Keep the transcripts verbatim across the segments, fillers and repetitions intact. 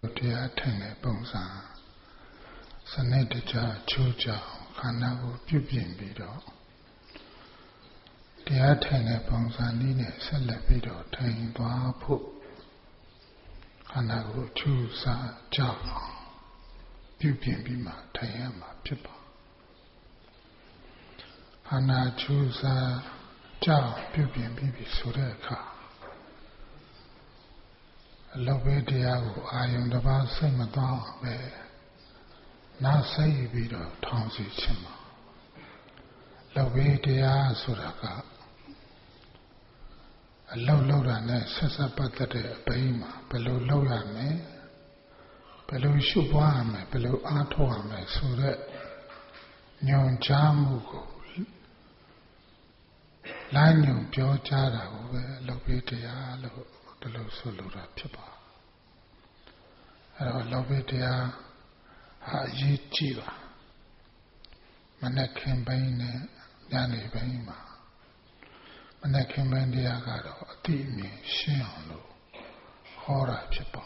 တရားထိုင်တဲ့ပုံစံစနစ်တကျချိုးချအောင်ခန္ဓာကိုပြုပြင်ပြီးတော့တရားထိုင်တဲ့ပုံစံနည်းနဲ့ဆက်လက်ပြီးတော့ထိုင်သွားဖို့ခန္ဓာကိုချိုးစားကြအောင်ပြုပြင်ပြီးမှထိုင်ရမှာဖြစ်ပါခန္ဓာချိုးစားကြအောင်ပြုပြင်ပြီးပြီဆိုတဲ့အခါအလုပ်ပဲတရားကိုအာယုံတစ်ပါးစိတ်မသွားအောင်ပဲနားစိတ်ပြီးတော့ထောင်စီခြင်းမှာလုပ်ပဲတရားဆိုတာကအလုပ်လုပ်တာနဲ့ဆက်ဆက်ပတ်သက်တဲ့အပိုင်းမှာဘယ်လိုလုပ်ရမလဲဘယ်လိုရှုပွားရမလဲဘယ်လိုအားထုတ်ရမလဲဆိုတဲ့ညွန်ကြားမှုကိုလိုင်းညွန်ပြောကြားတာကိုပဲလုပ်ပဲတရားလို့ဒီလိုဆိုလိုတာဖြစ်ပါအဲ့တော့လုပ်ပဲတရားဟာအရေးကြီးပါမနေ့ခင်ပိုင်းနဲ့ညနေပိုင်းမှာမနေ့ခင်ပိုင်းတရားကတော့အတိအမြင်ရှင်းအောင်လို့ဟောတာဖြစ်ပါ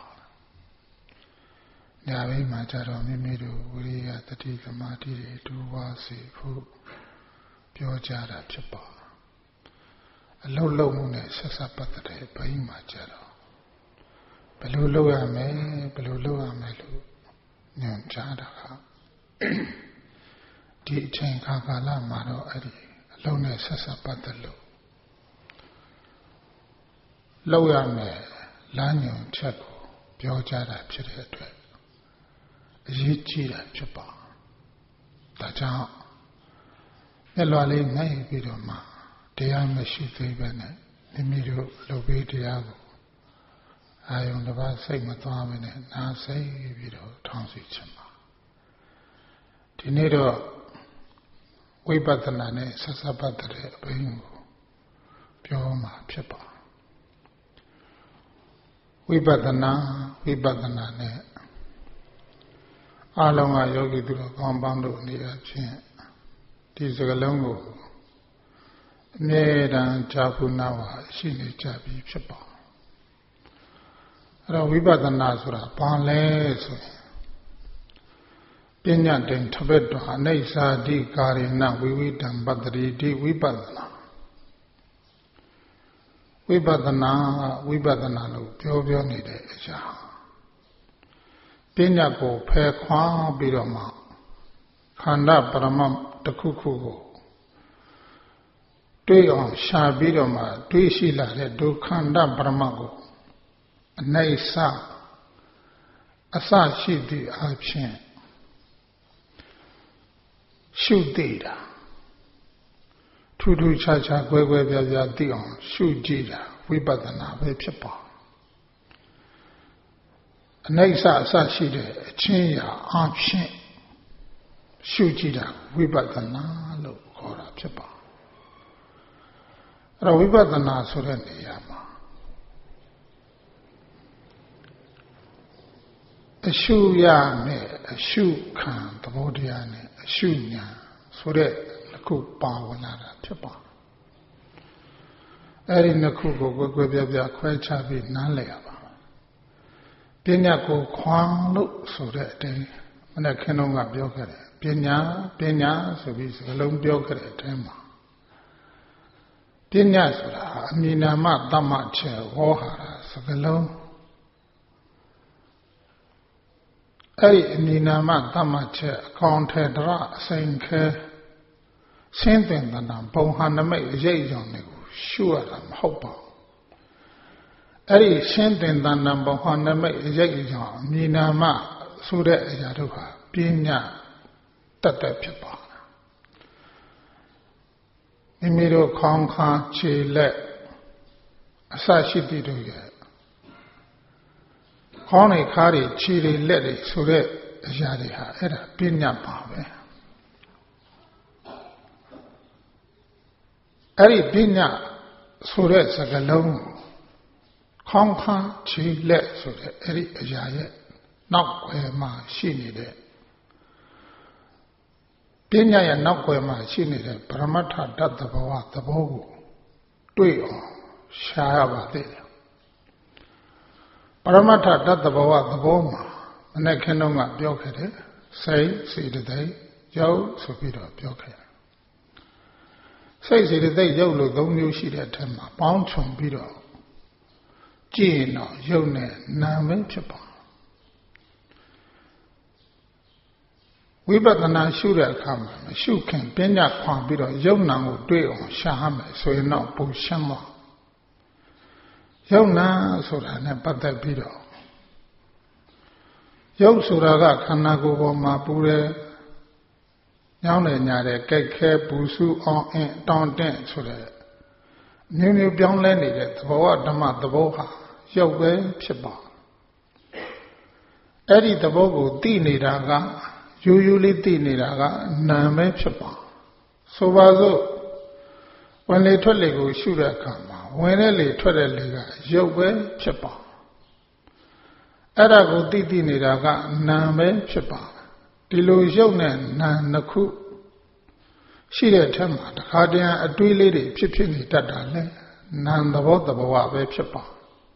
ညဘက်မှာကျတော့မိမိတို့ဝိရိယတတိသမာဓိတွေတူဝါစေဖို့ပြောကြတာဖြစ်ပါအလုံးလုံးမှုနဲ့ဆက်ဆက်ပတ်သက်တဲ့ဘိန်းမှာကျတော့ဘယ်လိုလုပ်ရမလဲဘယ်လိုလုပ်ရမလဲလို့ညွှန်ကြားတာကဒီအချိန်ခါကာလမှာတော့အဲ့ဒီအလုံးနဲ့ဆက်ဆက်ပတ်သက်လို့လုပ်ရမယ်လမ်းညွှန်ချက်ကိုပြောကြတာဖြစ်တဲ့အတွက်အရေးကြီးတာဖြစ်ပါဒါကြောင့်မျက်လွှာလေးနိုင်ပြီးတော့မှတရားမရှိသေးပဲနဲ့မိမိတို့လုပ်ပြီးတရားကိုအာယုံတစ်ပါးစိတ်မသွားဘဲနဲ့နားစိတ်ပြီးတော့ထောင်စီခြင်းပါဒီနေ့တော့ဝိပဿနာနဲ့ဆက်ဆက်ပတ်တဲ့အပိုင်းကိုပြောမှာဖြစ်ပါဝိပဿနာဝိပဿနာနဲ့အလုံးကယောဂီသူတော်ကောင်းပေါင်းတို့အနေအချင်းဒီစကားလုံးကိုအမြဲတမ်းကြားဖို့နာဝါရှိနေကြပြီဖြစ်ပါအဲ့တော့ဝိပဿနာဆိုတာဘာလဲဆိုရင်ပညာတိန်ထဘက်တော်အနိစ္စတိကာရိဏဝိဝိတံပတ္တိတိဝိပဿနာဝိပဿနာဝိပဿနာလို့ပြောပြောနေတဲ့အရာပညာကိုဖယ်ခွာပြီးတော့မှခန္ဓာပရမတ်တစ်ခုခုကိုတွေးအောင်ရှာပြီးတော့မှတွေးရှိလာတဲ့ဒုက္ခန္တပရမတ်ကိုအနိစ္စအစရှိသည့်အဖြစ်ရှုသိတာထူးထူးခြားခြားကွဲကွဲပြားပြားသိအောင်ရှုကြည့်တာဝိပဿနာပဲဖြစ်ပါအနိစ္စအစရှိတဲ့အချင်းရာအဖြစ်ရှုကြည့်တာဝိပဿနာလို့ခေါ်တာဖြစ်ပါအဲ့တော့ဝိပဿနာဆိုတဲ့နေရာမှာအရှုရနဲ့အရှုခံသဘောတရားနဲ့အရှုညာဆိုတဲ့နှစ်ခုပါဝင်လာတာဖြစ်ပါအဲ့ဒီနှစ်ခုကိုကွယ်ကွယ်ပြားပြားခွဲခြားပြီးနားလည်ရပါပညာကိုခွန်လို့ဆိုတဲ့အတိုင်းမနေ့ခင်တော့ကပြောခဲ့တယ်ပညာပညာဆိုပြီးစကားလုံးပြောခဲ့တဲ့အတိုင်းမှာပညာဆိုတာအမိနာမတမ္မချက်ဟောဟာတာစကားလုံးအဲ့ဒီအမိနာမတမ္မချက်အကောင်ထေတရအစိန်ခဲရှင်းသင်တနာဘုံဟာနမိတ်အရေးအကြောင်းတွေကိုရှုရတာမဟုတ်ပါဘူးအဲ့ဒီရှင်းသင်တနာဘုံဟာနမိတ်အရေးအကြောင်းအမိနာမဆိုတဲ့အရာတို့ဟာပညာတတ်တတ်ဖြစ်ပါမိမိတို့ခေါင်းခါခြေလက်အစရှိသည့်တို့ရဲ့ခေါင်းနဲ့ခါးတွေခြေတွေလက်တွေဆိုတဲ့အရာတွေဟာအဲ့ဒါပညာပါပဲအဲ့ဒီပညာဆိုတဲ့စကားလုံးခေါင်းခါခြေလက်ဆိုတဲ့အဲ့ဒီအရာရဲ့နောက်ွယ်မှာရှိနေတဲ့ပညာရဲ့နောက်ွယ်မှာရှိနေတဲ့ပရမတ္ထဓာတ်သဘောသဘောကိုတွေ့အောင်ရှားရပါသေးတယ်ပရမတ္ထဓာတ်သဘောသဘောမှာနဲ့ခင်းတော့ကပြောခဲ့တယ်စိတ်စေတသိက်ရုပ်ဆိုပြီးတော့ပြောခဲ့တယ်စိတ်စေတသိက်ရုပ်လို့သုံးမျိုးရှိတဲ့အထက်မှာပေါင်းခြုံပြီးတော့ကြည့်ရင်တော့ရုပ်နဲ့နာမ်ပဲဖြစ်ပါဝိပဿနာရှုတဲ့အခါမှာရှုခင်ပညာခွန်ပြီးတော့ယုံနာကိုတွေ့အောင်ရှားမယ်ဆိုရင်တော့ပုံရှင်းသွားယုံနာဆိုတာနဲ့ပတ်သက်ပြီးတော့ယုတ်ဆိုတာကခန္ဓာကိုယ်ပေါ်မှာပူတယ်ညောင်းတယ်ညာတယ်ကြိုက်ခဲပူစုအောင်အင်းတောင်းတင့်ဆိုတဲ့မျိုးမျိုးပြောင်းလဲနေတဲ့သဘောဓမ္မသဘောဟာယုတ်ပဲဖြစ်ပါအဲ့ဒီသဘောကိုသိနေတာကယူယူလေးသိနေတာကနာမ်ပဲဖြစ်ပါဆိုပါစို့ဝင်လေထွက်လေကိုရှုတဲ့အခါမှာဝင်တဲ့လေထွက်တဲ့လေကရုပ်ပဲဖြစ်ပါအဲ့ဒါကိုသိသိနေတာကနာမ်ပဲဖြစ်ပါဒီလိုရုပ်နဲ့နာမ်နှစ်ခုရှိတဲ့အထက်မှာတခါတည်းအတွေးလေးတွေဖြစ်ဖြစ်နေတတ်တာလေနာမ်သဘောသဘောပဲဖြစ်ပါ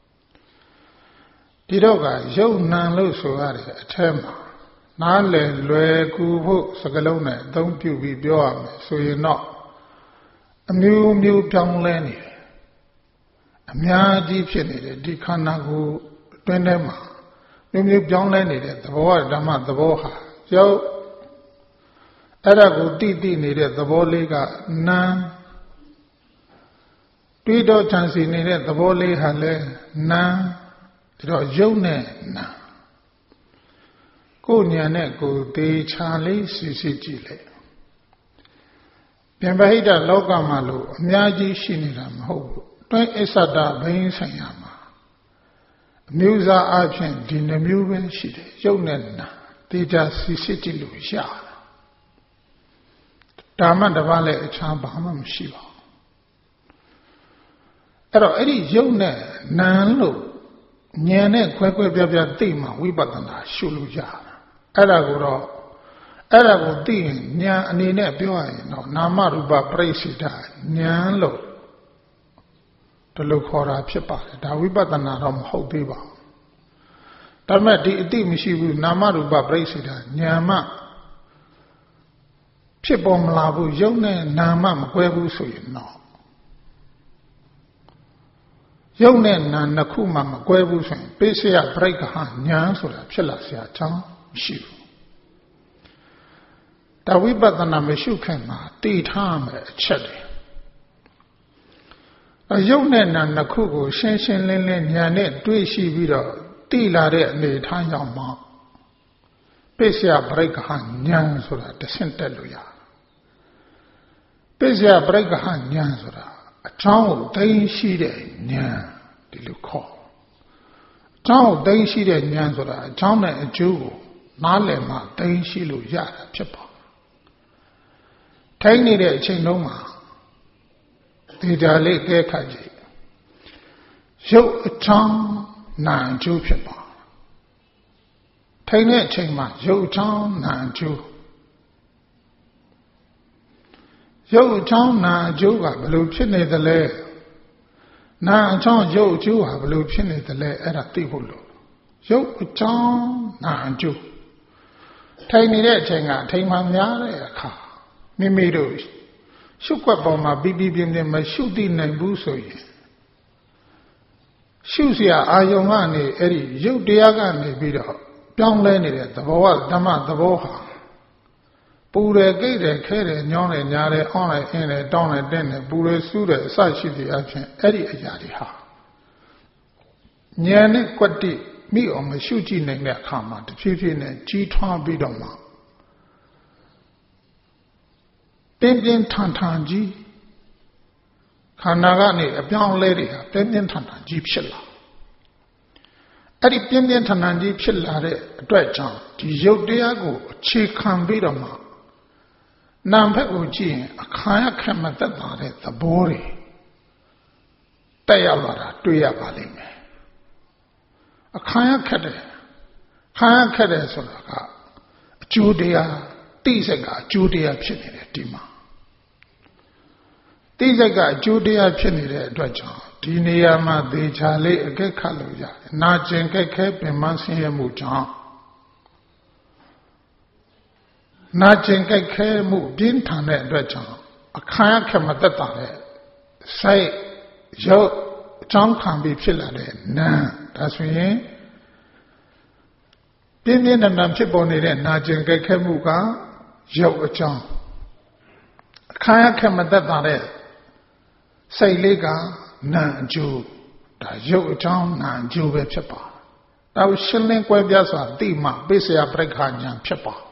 ဒီတော့ကရုပ်နာမ်လို့ဆိုရတဲ့အထက်မှာနားလည်လွယ်ကူဖို့စကားလုံးနဲ့အသုံးပြုပြီးပြောရမယ်ဆိုရင်တော့အမျိုးမျိုးပြောင်းလဲနေတယ်အများကြီးဖြစ်နေတယ်ဒီခန္ဓာကိုယ်အတွင်းထဲမှာမျိုးမျိုးပြောင်းလဲနေတဲ့သဘောဓမ္မသဘောဟာရုပ်အဲ့ဒါကိုတိတိနေတဲ့သဘောလေးကနာမ်တွေးတော့ချန်စီနေတဲ့သဘောလေးဟာလဲနာမ်ဒါတော့ရုပ်နဲ့နာမ်ကိုယ်ညာနဲ့ကိုယ်သေးချာလေးစီစီကြည့်လိုက်ပြန်ပဟိတလောကမှာလို့အများကြီးရှိနေတာမဟုတ်ဘူးတွင်းအစ္ဆဒဘိန်းဆိုင်ရာမှာအမျိုးအစားအချင်းဒီနှမျိုးပဲရှိတယ်ရုပ်နဲ့နာသေချာစီစီကြည့်လို့ရတာဒါမှတပါးလည်းအခြားဘာမှမရှိပါဘူးအဲ့တော့အဲ့ဒီရုပ်နဲ့နာလို့ဉာဏ်နဲ့ခွဲခွဲပြားပြားသိမှဝိပဿနာရှုလို့ရတာအဲ့ဒါကိုတော့အဲ့ဒါကိုသိရင်ဉာဏ်အနေနဲ့ပြောရရင်တော့နာမရူပပရိစ္ဆေဒဉာဏ်လို့ဒီလိုခေါ်တာဖြစ်ပါတယ်ဒါဝိပဿနာတော့မဟုတ်သေးပါဘူးဒါပေမဲ့ဒီအတိမရှိဘူးနာမရူပပရိစ္ဆေဒဉာဏ်မှဖြစ်ပေါ်မလာဘူးယုံနဲ့နာမမကွဲဘူးဆိုရင်တော့ယုံနဲ့နာနှစ်ခုမှမကွဲဘူးဆိုရင်ပိစယပရိက္ခဟဉာဏ်ဆိုတာဖြစ်လာเสียအကြောင်းမရှိဘူးတဝိပဿနာမရှိခင်မှာတည်ထားမယ်အချက်တွေအယုံနဲ့နာနှစ်ခုကိုရှင်းရှင်းလင်းလင်းဉာဏ်နဲ့တွေ့ရှိပြီးတော့တည်လာတဲ့အနေထားရောက်မှပိစယပရိက္ခဟဉာဏ်ဆိုတာတဆင့်တက်လို့ရပိစယပရိက္ခဟဉာဏ်ဆိုတာအကြောင်းကိုသိရှိတဲ့ဉာဏ်ဒီလိုခေါ်အကြောင်းကိုသိရှိတဲ့ဉာဏ်ဆိုတာအကြောင်းနဲ့အကျိုးကိုနားလည်မှသိရှိလို့ရတာဖြစ်ပါထိုင်နေတဲ့အချိန်လုံးမှာဒီဓာလေးကဲခတ်ကြည့်ရုပ်အကြောင်းနာအကျိုးဖြစ်ပါထိုင်တဲ့အချိန်မှာရုပ်အကြောင်းနာအကျိုးရုပ်အကြောင်းနာအကျိုးကဘယ်လိုဖြစ်နေသလဲနာအကြောင်းရုပ်အကျိုးဟာဘယ်လိုဖြစ်နေသလဲအဲ့ဒါသိဖို့လို့ရုပ်အကြောင်းနာအကျိုးထိုင်နေတဲ့အချိန်ကအချိန်မှများတဲ့အခါမိမိတို့ရှုွက်ပေါ်မှာပြီးပြီးပြင်းပြင်းမရှုသိနိုင်ဘူးဆိုရင်ရှုเสียအာယုံကနေအဲ့ဒီရုပ်တရားကနေပြီးတော့ပြောင်းလဲနေတဲ့သဘောဓမ္မသဘောဟာပူတယ်ကြိတ်တယ်ခဲတယ်ညောင်းတယ်ညာတယ်အောင်းတယ်အင်းတယ်တောင်းတယ်တင်းတယ်ပူတယ်စူးတယ်အစရှိသည့်အချင်းအဲ့ဒီအရာတွေဟာဉာဏ်နဲ့ကွက်တိမိအောင်မရှုကြည့်နိုင်တဲ့အခါမှာတဖြည်းဖြည်းနဲ့ကြီးထွားပြီးတော့မှပြင်းပြင်းထန်ထန်ကြီးခန္ဓာကနေအပြောင်းလဲတွေဟာပြင်းပြင်းထန်ထန်ကြီးဖြစ်လာအဲ့ဒီပြင်းပြင်းထန်ထန်ကြီးဖြစ်လာတဲ့အတွက်ကြောင့်ဒီရုပ်တရားကိုအခြေခံပြီးတော့မှနာမ်ဘက်ကိုကြည့်ရင်အခါရခက်မသက်သာတဲ့သဘောတွေတက်ရောက်လာတာတွေ့ရပါလိမ့်မယ်အခါရခက်တယ်ခါရခက်တယ်ဆိုတာကအကျိုးတရားတိစိတ်ကအကျိုးတရားဖြစ်နေတယ်ဒီမှာတိစိတ်ကအကျိုးတရားဖြစ်နေတဲ့အတွက်ကြောင့်ဒီနေရာမှာသေချာလေးအကဲခတ်လို့ရတယ်နာကျင်ကြက်ခဲပင်မဆင်းရဲမှုကြောင့်နာကျင်ကြိုက်ခဲမှုပြင်းထန်တဲ့အတွက်ကြောင့်အခါရခက်မသက်တာတဲ့စိတ်ရုပ်အကြောင်းခံပြီးဖြစ်လာတဲ့နာဒါဆိုရင်ပြင်းပြင်းထန်ထန်ဖြစ်ပေါ်နေတဲ့နာကျင်ကြိုက်ခဲမှုကရုပ်အကြောင်းအခါရခက်မသက်တာတဲ့စိတ်လေးကနာအကျိုးဒါရုပ်အကြောင်းနာအကျိုးပဲဖြစ်ပါဒါကိုရှင်းလင်းကွဲပြားစွာသိမှပိစယပရိက္ခဉာဏ်ဖြစ်ပါ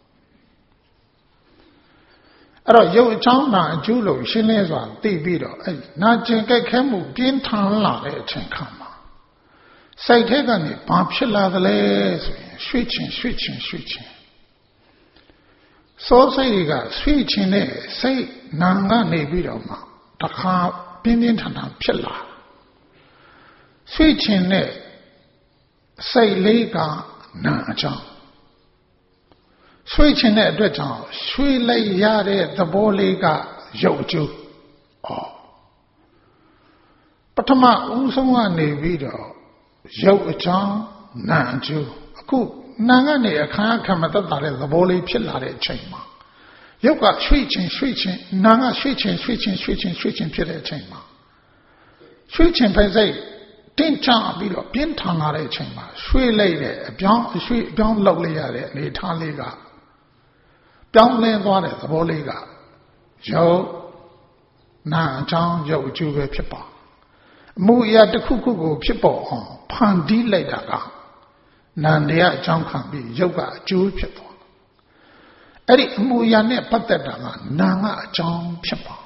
အဲ့တော့ရုပ်အကြောင်းနာအကျိုးလို့ရှင်းလင်းစွာသိပြီးတော့အဲ့နာကျင်ကြိုက်ခဲမှုပြင်းထန်လာတဲ့အချိန်ခါမှာစိတ်ထဲကနေဘာဖြစ်လာသလဲဆိုရင်ရွှေ့ချင်ရွှေ့ချင်ရွှေ့ချင်စောစိတ်ကရွှေ့ချင်တဲ့စိတ်နာကနေပြီးတော့မှတခါပြင်းပြင်းထန်ထန်ဖြစ်လာရွှေ့ချင်တဲ့စိတ်လေးကနာအကြောင်းရွှေ့ချင်တဲ့အတွက်ကြောင့်ရွှေ့လိုက်ရတဲ့သဘောလေးကရုပ်အကျိုးဩပထမဦးဆုံးကနေပြီးတော့ရုပ်အကြောင်းနာအကျိုးအခုနာကနေအခါခမတတ်တာတဲ့သဘောလေးဖြစ်လာတဲ့အချိန်မှာရုပ်ကရွှေ့ချင်ရွှေ့ချင်နာကရွှေ့ချင်ရွှေ့ချင်ရွှေ့ချင်ရွှေ့ချင်ဖြစ်တဲ့အချိန်မှာရွှေ့ချင်ဖိစိတ်တင်းချပြီးတော့ပြင်းထန်လာတဲ့အချိန်မှာရွှေ့လိုက်တဲ့အပြောင်းအရွှေ့အပြောင်းလုပ်လိုက်ရတဲ့အနေထားလေးကပြောင်းလဲသွားတဲ့သဘောလေးကရုပ်နာအကြောင်းရုပ်အကျိုးပဲဖြစ်ပါအမှုအရာတစ်ခုခုကိုဖြစ်ပေါ်အောင်ဖန်တီးလိုက်တာကနာမ်တရားအကြောင်းခံပြီးရုပ်ကအကျိုးဖြစ်သွားအဲ့ဒီအမှုအရာနဲ့ပတ်သက်တာကနာမ်ကအကြောင်းဖြစ်ပါ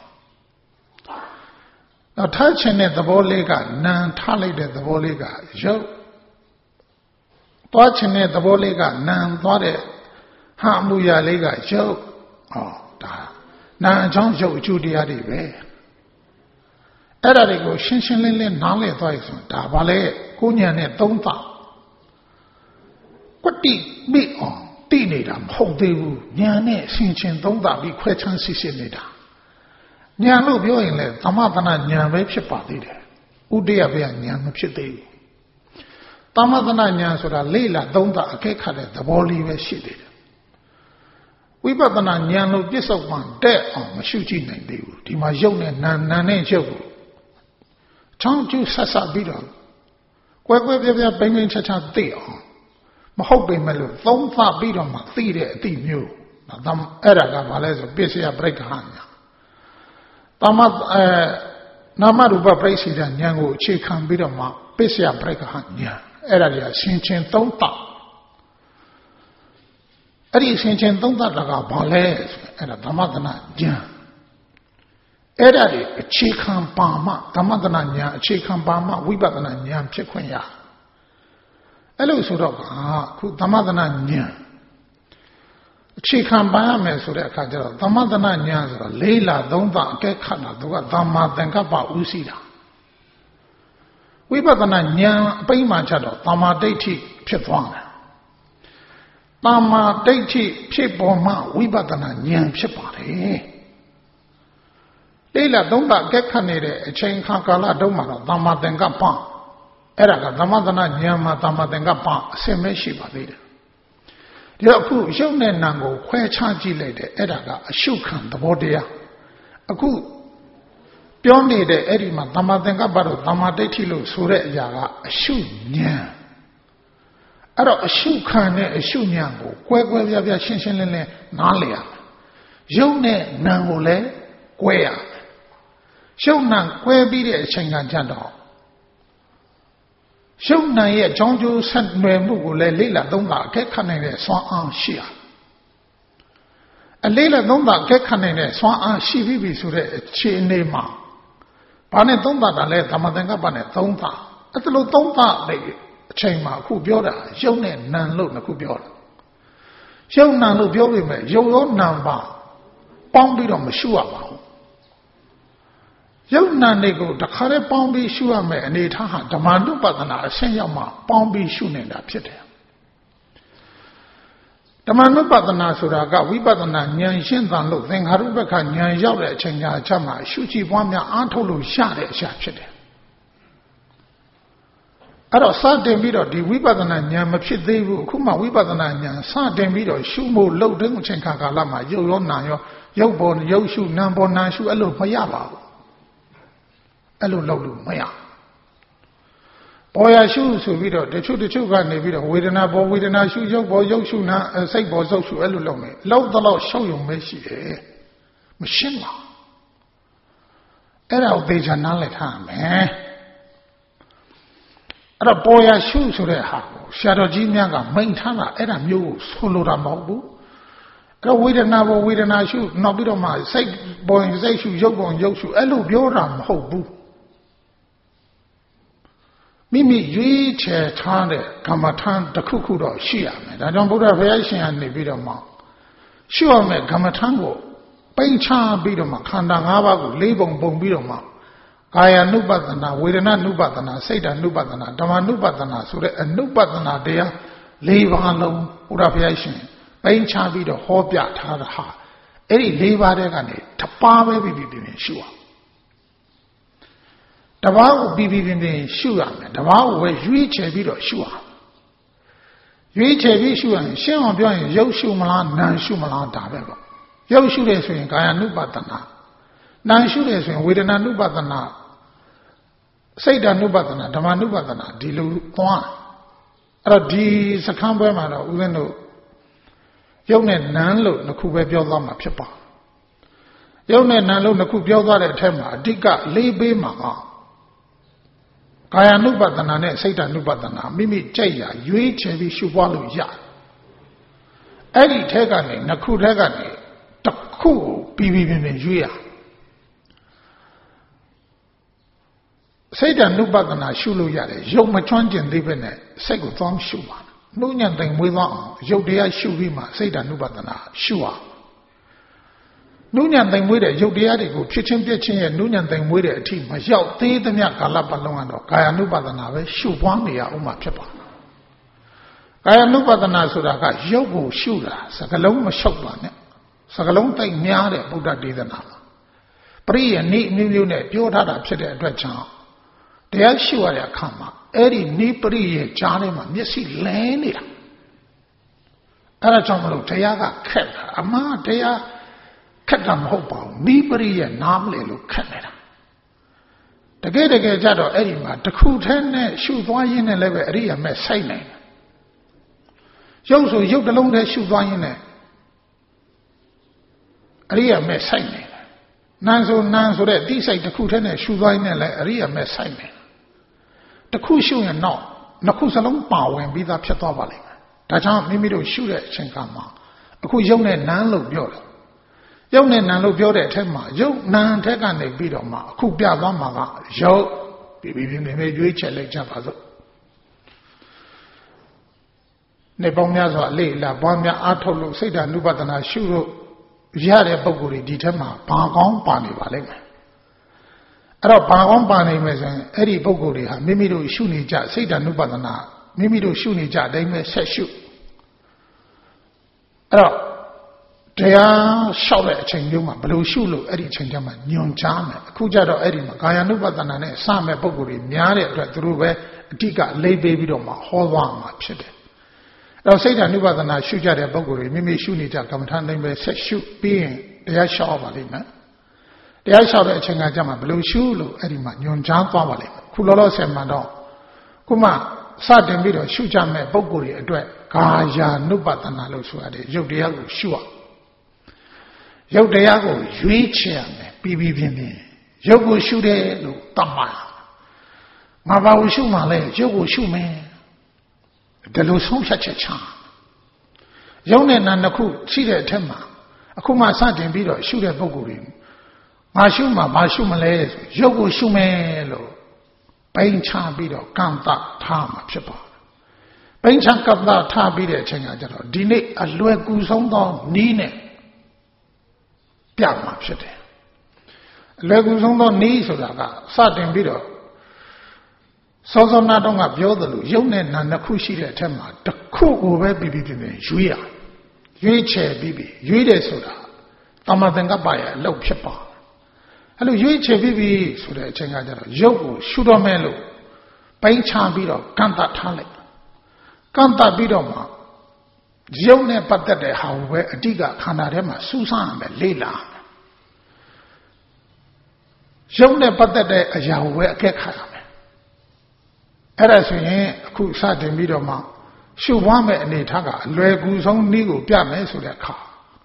တော့ထားခြင်းတဲ့သဘောလေးကနာမ်ထားလိုက်တဲ့သဘောလေးကရုပ်သွားခြင်းတဲ့သဘောလေးကနာမ်သွားတဲ့ဟာအမှုရာလေးကရုပ်ဟောဒါနာမ်အကြောင်းရုပ်အကျိုးတရားတွေပဲအဲ့ဒါတွေကိုရှင်းရှင်းလင်းလင်းနားလည်သွားရဆိုဒါဘာလဲကိုဉာဏ်နဲ့သုံးသကွတိမိအောင်သိနေတာမဟုတ်သေးဘူးဉာဏ်နဲ့ရှင်းချင်းသုံးသပြီးခွဲခြမ်းစစ်စစ်နေတာဉာဏ်လို့ပြောရင်လည်းသမထနာဉာဏ်ပဲဖြစ်ပါသေးတယ်ဥဒိယဘေဉာဏ်မဖြစ်သေးဘူးသမထနာဉာဏ်ဆိုတာလေ့လာသုံးသအကဲခတ်တဲ့သဘောလေးပဲရှိသေးတယ်ဝိပဿနာဉာဏ်လို့ပြစ္ဆုတ်မှတဲ့အောင်မရှုကြည့်နိုင်သေးဘူးဒီမှာရုပ်နဲ့နာနာနဲ့ရုပ်ကိုချောင်းကျူးဆက်ဆက်ပြီးတော့ကွဲကွဲပြားပြားပိမ့်ပိမ့်ချာချာသိအောင်မဟုတ်ပေမဲ့လို့သုံးသပြီးတော့မှသိတဲ့အတိမျိုးဒါအဲ့ဒါကဘာလဲဆိုပိစယပရိက္ခဉာဏ်တမတ်အဲနာမရူပပရိစ္ဆေဒဉာဏ်ကိုအခြေခံပြီးတော့မှပိစယပရိက္ခဉာဏ်အဲ့ဒါကြီးရှင်းချင်းသုံးသအဲ့ဒီရှင်းချင်းသုံးသတာကဘာလဲအဲ့ဒါသမထနာဉာဏ်အဲ့ဒါတွေအခြေခံပါမှသမထနာဉာဏ်အခြေခံပါမှဝိပဿနာဉာဏ်ဖြစ်ခွင့်ရအဲ့လိုဆိုတော့ခုသမထနာဉာဏ်အခြေခံပါရမယ်ဆိုတဲ့အခါကျတော့သမထနာဉာဏ်ဆိုတာလေးလာသုံးသအကဲခတ်တာသူကသမ္မာသင်္ကပ္ပဥသိတာဝိပဿနာဉာဏ်အပိမှချတော့သမ္မာဒိဋ္ဌိဖြစ်သွားတယ်သမ္မာဒိဋ္ဌိဖြစ်ပေါ်မှဝိပဿနာဉာဏ်ဖြစ်ပါတယ်လေးလာသုံးသအကဲခတ်နေတဲ့အချိန်ခါကာလတုန်းမှာတော့သမ္မာသင်္ကပ္ပအဲ့ဒါကသမထနာဉာဏ်မှာသမ္မာသင်္ကပ္ပအစင်မရှိပါသေးတယ်ဒီတော့အခုရုပ်နဲ့နာမ်ကိုခွဲခြားကြည့်လိုက်တယ်အဲ့ဒါကအရှုခံသဘောတရားအခုပြောနေတဲ့အဲ့ဒီမှာသမ္မာသင်္ကပ္ပတို့သမ္မာဒိဋ္ဌိလို့ဆိုတဲ့အရာကအရှုဉာဏ်အဲ့တော့အရှုခံတဲ့အရှုဉာဏ်ကိုကွဲကွဲပြားပြားရှင်းရှင်းလင်းလင်းနားလည်ရမယ်ရုပ်နဲ့နာမ်ကိုလည်းကွဲရမယ်ရုပ်နာမ်ကွဲပြီးတဲ့အချိန်ကကြတော့ရုပ်နာမ်ရဲ့အကြောင်းကျိုးဆက်နွယ်မှုကိုလည်းလေ့လာသုံးသအကဲခတ်နိုင်တဲ့စွမ်းအားရှိရအလေးလာသုံးသအကဲခတ်နိုင်တဲ့စွမ်းအားရှိပြီပြီဆိုတဲ့အခြေအနေမှာဘာနဲ့သုံးသတာလဲသမထင်္ကပ္ပနဲ့သုံးသအဲ့ဒါလို့သုံးသတဲ့အချိန်မှာအခုပြောတာရုပ်နဲ့နာမ်လို့အခုပြောတာရုပ်နာမ်လို့ပြောပေမဲ့ရုပ်ရောနာမ်ပါပေါင်းပြီးတော့မရှုရပါဘူးရုပ်နာမ်တွေကိုတခါတည်းပေါင်းပြီးရှုရမယ်အနေထားဟာဓမ္မနုပဒနာအဆင့်ရောက်မှပေါင်းပြီးရှုနေတာဖြစ်တယ်ဓမ္မနုပဒနာဆိုတာကဝိပဿနာဉာဏ်ရှင်းသံလို့သင်္ခါရုပ္ပခဉာဏ်ရောက်တဲ့အချိန်ညာချက်မှာရှုကြည့်ပွားများအားထုတ်လို့ရတဲ့အရာဖြစ်တယ်အဲ့တော့စတင်ပြီးတော့ဒီဝိပဿနာဉာဏ်မဖြစ်သေးဘူးအခုမှဝိပဿနာဉာဏ်စတင်ပြီးတော့ရှုဖို့လှုပ်တဲ့အချိန်ခါကာလမှာရုပ်ရောနာရောရုပ်ပေါ်ရုပ်ရှုနာမ်ပေါ်နာရှုအဲ့လိုမရပါဘူးအဲ့လိုလှုပ်လို့မရပေါ်ရရှုဆိုပြီးတော့တချို့တချို့ကနေပြီးတော့ဝေဒနာပေါ်ဝေဒနာရှုရုပ်ပေါ်ရုပ်ရှုနာစိတ်ပေါ်စိတ်ရှုအဲ့လိုလုပ်မယ်လှုပ်တော့ရှုပ်ရုံပဲရှိတယ်မရှင်းပါအဲ့ဒါကိုသေချာနားလည်ထားမယ်အဲ့တော့ပေါ်ရရှုဆိုတဲ့ဟာကိုဆရာတော်ကြီးများကမိန့်ထားတာအဲ့ဒါမျိုးကိုဆိုလိုတာမဟုတ်ဘူးအဲ့ဝေဒနာပေါ်ဝေဒနာရှုနောက်ပြီးတော့မှစိတ်ပေါ်စိတ်ရှုရုပ်ပေါ်ရုပ်ရှုအဲ့လိုပြောတာမဟုတ်ဘူးမိမိရွေးချယ်ထားတဲ့ကမ္မထာတစ်ခုခုတော့ရှိရမယ်ဒါကြောင့်ဘုရားဘုရားရှင်ကနေပြီးတော့မှရှိရမယ်ကမ္မထာကိုပိန်ချပြီးတော့မှခန္ဓာ၅ပါးကိုလေးပုံပုံပြီးတော့မှကာယ ानु ပတနာဝေဒနာ ानु ပတနာစိတ် ानु ပတနာဓမ္မ ानु ပတနာဆိုတဲ့အနုပတနာတရား၄ပါးလုံးဘုရားဘုရားရှင်ပိန်ချပြီးတော့ဟောပြထားတာဟာအဲ့ဒီ၄ပါးတဲ့ကနေတစ်ပါးပဲပြီးပြီးပြင်ရှုရတပါးကိုပြီးပြီးပြင်ပြင်ရှုရမယ်တပါးကိုပဲရွေးချယ်ပြီးတော့ရှုရရွေးချယ်ပြီးရှုရရင်ရှင်းအောင်ပြောရင်ရုပ်ရှုမလားနာမ်ရှုမလားဒါပဲပေါ့ရုပ်ရှုတယ်ဆိုရင်ကာယ ानु ပတနာနာမ်ရှုတယ်ဆိုရင်ဝေဒနာ ानु ပတနာစိတ် ानु ပတနာဓမ္မ ानु ပတနာဒီလိုသွားအဲ့တော့ဒီစခန်းပွဲမှာတော့ဦးဇင်းတို့ရုပ်နဲ့နာမ်လို့နှစ်ခုပဲပြောသွားမှာဖြစ်ပါရုပ်နဲ့နာမ်လို့နှစ်ခုပြောသွားတဲ့အထက်မှာအဓိကလေးပေးမှာကကာယ ानु ပတနာနဲ့စိတ် ानु ပတနာမိမိကြိုက်ရာရွေးချယ်ပြီးရှုပွားလို့ရအဲ့ဒီထက်ကနေနှစ်ခုထက်ကနေတစ်ခုကိုပြီးပြီးပြင်းပြင်းရွေးရစိတ် ानु ပတနာရှုလို့ရတယ်ရုပ်မချွမ်းကျင်သေးပဲနဲ့စိတ်ကိုသွားရှုပါနှုတ်ညံ့သိမ်မွေးသွားအောင်ရုပ်တရားရှုပြီးမှစိတ် ानु ပတနာရှုရနှုတ်ညံ့သိမ်မွေးတဲ့ရုပ်တရားတွေကိုဖြစ်ချင်းပြည့်ချင်းရဲ့နှုတ်ညံ့သိမ်မွေးတဲ့အထိမရောက်သေးသမျှကာလပတ်လုံးကတော့ကာယ ानु ပတနာပဲရှုပွားနေရအောင်မှဖြစ်ပါကာယ ानु ပတနာဆိုတာကရုပ်ကိုရှုတာစကလုံးမရှုပ်ပါနဲ့စကလုံးသိမ့်များတဲ့ဗုဒ္ဓဒေသနာမှာပရိယနိအမျိုးမျိုးနဲ့ပြောထားတာဖြစ်တဲ့အတွက်ကြောင့်တရားရှုရတဲ့အခါမှာအဲ့ဒီနိပရိရဲ့ကြားထဲမှာမျက်စိလဲနေတာအဲ့ဒါကြောင့်မလို့တရားကခက်တာအမှားတရားခက်တာမဟုတ်ပါဘူးနိပရိရဲ့နားမလဲလို့ခက်နေတာတကယ်တကယ်ကြတော့အဲ့ဒီမှာတစ်ခုတည်းနဲ့ရှုသွားရင်းနဲ့လည်းပဲအရိယာမဲ့စိုက်နိုင်တယ်ရုပ်ဆိုရုပ်တစ်လုံးတည်းရှုသွားရင်းနဲ့အရိယာမဲ့စိုက်နေတယ်နာမ်ဆိုနာမ်ဆိုတဲ့တိစိတ်တစ်ခုတည်းနဲ့ရှုသွားရင်းနဲ့လည်းအရိယာမဲ့စိုက်နေတယ်တစ်ခုရှုရင်တော့နှစ်ခုစလုံးပါဝင်ပြီးသားဖြစ်သွားပါလိမ့်မယ်ဒါကြောင့်မိမိတို့ရှုတဲ့အချိန်ကမှအခုရုပ်နဲ့နာမ်လို့ပြောတယ်ရုပ်နဲ့နာမ်လို့ပြောတဲ့အထက်မှာရုပ်နာမ်ထက်ကနေပြီးတော့မှအခုပြသွားမှာကရုပ်ပြီးပြီးပြင်းပြင်းရွေးချယ်လိုက်ကြပါစို့နေပေါင်းများစွာအလေးလာပွားများအားထုတ်လို့စိတ်ဓာတ် ानु ပတနာရှုလို့ရတဲ့ပုံကိုယ်တွေဒီထက်မှာဘာကောင်းပါနေပါလိမ့်မယ်အဲ့တော့ဘာကောင်းပါနေမယ်ဆိုရင်အဲ့ဒီပုံကိုယ်တွေဟာမိမိတို့ရှုနေကြစိတ်ဓာတ် ानु ပတနာမိမိတို့ရှုနေကြအတိုင်းပဲဆက်ရှုအဲ့တော့တရားလျှောက်တဲ့အချိန်မျိုးမှာဘယ်လိုရှုလို့အဲ့ဒီအချိန်ကျမှညွန်ကြားမယ်အခုကျတော့အဲ့ဒီမှာကာယ ानु ပတနာနဲ့စမဲ့ပုံကိုယ်တွေများတဲ့အတွက်သူတို့ပဲအဓိကလေးပေးပြီးတော့မှဟောသွားမှာဖြစ်တယ်အဲ့တော့စိတ်ဓာတ် ानु ပတနာရှုကြတဲ့ပုံကိုယ်တွေမိမိရှုနေကြကမ္မထာတိုင်းပဲဆက်ရှုပြီးရင်တရားလျှောက်ပါလိမ့်မယ်တရားလျှောက်တဲ့အချိန်ကကြမှာဘယ်လိုရှုလို့အဲ့ဒီမှာညွန်ကြားသွားပါလိမ့်မယ်ခုလောလောဆယ်မှာတော့ခုမှစတင်ပြီးတော့ရှုကြမဲ့ပုံကိုယ်တွေအတွက်ကာယ ानु ပတနာလို့ဆိုရတယ်ရုပ်တရားကိုရှုရရုပ်တရားကိုရွေးချယ်ရမယ်ပြီးပြီးပြင်းပြင်းရုပ်ကိုရှုတယ်လို့တတ်မှတ်ငါဘာကိုရှုမှလဲရုပ်ကိုရှုမယ်ဒီလိုဆုံးဖြတ်ချက်ချရုပ်နဲ့နာနှစ်ခုရှိတဲ့အထက်မှာအခုမှစတင်ပြီးတော့ရှုတဲ့ပုဂ္ဂိုလ်တွေငါရှုမှဘာရှုမလဲဆိုရုပ်ကိုရှုမယ်လို့ပိန်ချပြီးတော့ကံတထားမှာဖြစ်ပါတယ်ပိန်ချကံတထားပြီးတဲ့အချိန်ကကျတော့ဒီနေ့အလွယ်ကူဆုံးသောနီးနဲ့ပြမှာဖြစ်တယ်အလွယ်ကူဆုံးသောနီးဆိုတာကစတင်ပြီးတော့စောစောနာတော့ကပြောသလိုရုပ်နဲ့နာနှစ်ခုရှိတဲ့အထက်မှာတစ်ခုကိုပဲပြီးပြီးပြင်းပြင်းရွေးရရွေးချယ်ပြီးပြီးရွေးတယ်ဆိုတာတမသင်္ကပ္ပရဲ့အလုပ်ဖြစ်ပါအဲ့လိုရွေးချယ်ပြီးပြီးဆိုတဲ့အချိန်ကကျတော့ရုပ်ကိုရှုတော့မယ်လို့ပိုင်းခြားပြီးတော့ကန့်တတ်ထားလိုက်ကန့်တတ်ပြီးတော့မှရုပ်နဲ့ပတ်သက်တဲ့ဟာကိုပဲအတိကခန္ဓာထဲမှာစူးစမ်းရမယ်လေ့လာရုပ်နဲ့ပတ်သက်တဲ့အရာကိုပဲအကဲခတ်ရမယ်အဲ့ဒါဆိုရင်အခုစတင်ပြီးတော့မှရှုပွားမဲ့အနေထားကအလွယ်ကူဆုံးနည်းကိုပြမယ်ဆိုတဲ့အခါ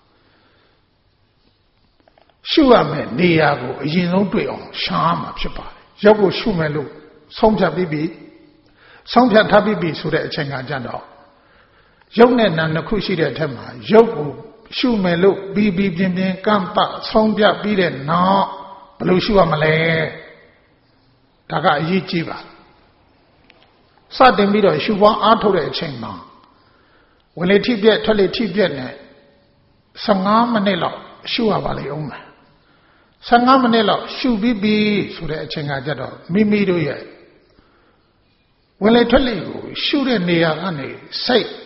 ရှုရမယ်နေရာကိုအရင်ဆုံးတွေ့အောင်ရှားမှာဖြစ်ပါတယ်ရုပ်ကိုရှုမယ်လို့ဆုံးဖြတ်ပြီးပြီဆုံးဖြတ်ထားပြီးပြီဆိုတဲ့အချိန်ကကြတော့ရုပ်နဲ့နာမ်နှစ်ခုရှိတဲ့အထက်မှာရုပ်ကိုရှုမယ်လို့ပြီးပြီးပြင်းပြင်းကန့်ပတ်ဆုံးဖြတ်ပြီးတဲ့နောက်ဘယ်လိုရှုရမလဲဒါကအရေးကြီးပါစတင်ပြီးတော့ရှုပွားအားထုတ်တဲ့အချိန်မှာဝင်လေထိပြက်ထွက်လေထိပြက်နဲ့ဆယ်ငါးမိနစ်လောက်ရှုရပါလိမ့်ဦးမယ်ဆယ်ငါးမိနစ်လောက်ရှုပြီးပြီဆိုတဲ့အချိန်ကကြတော့မိမိတို့ရဲ့ဝင်လေထွက်လေကိုရှုတဲ့နေရာကနေစိတ်